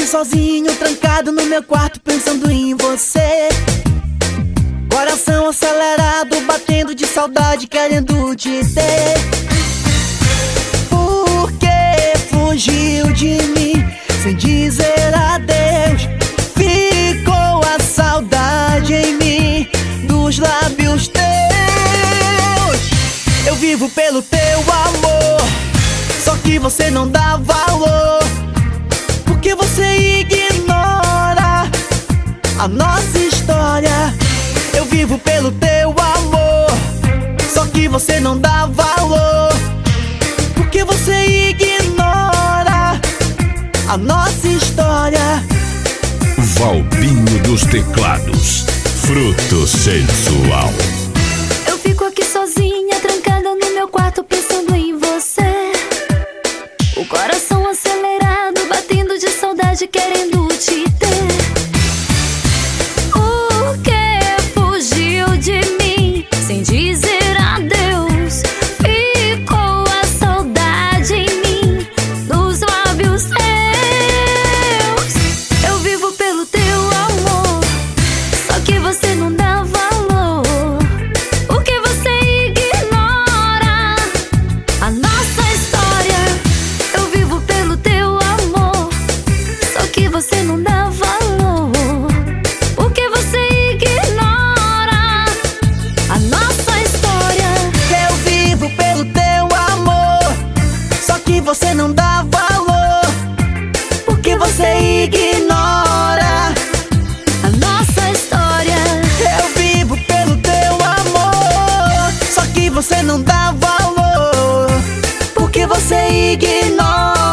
aqui sozinho, trancado no meu quarto, pensando em você. Coração acelerado, batendo de saudade, querendo te ter. Por que fugiu de mim sem dizer adeus? Ficou a saudade em mim dos lábios teus. Eu vivo pelo teu amor, só que você não dá valor. Porque você ignora a nossa história. Eu vivo pelo teu amor, só que você não dá valor. Porque você ignora a nossa história. Valbinho dos teclados, fruto sensual. Eu fico aqui sozinha, trancada no meu quarto, pensando em você. O coração acelerado, batendo de saudade, querendo te ter. Por que fugiu de mim sem dizer adeus? Ficou a saudade em mim dos lábios teus. Eu vivo pelo teu amor, só que você não dá valor. Porque você ignora a nossa história. Eu vivo pelo teu amor, só que você não dá valor. Porque você ignora a nossa história. Eu vivo pelo teu amor, só que você não dá valor. Porque você ignora A nossa história. Eu vivo pelo teu amor, só que você não dá valor. Porque você ignora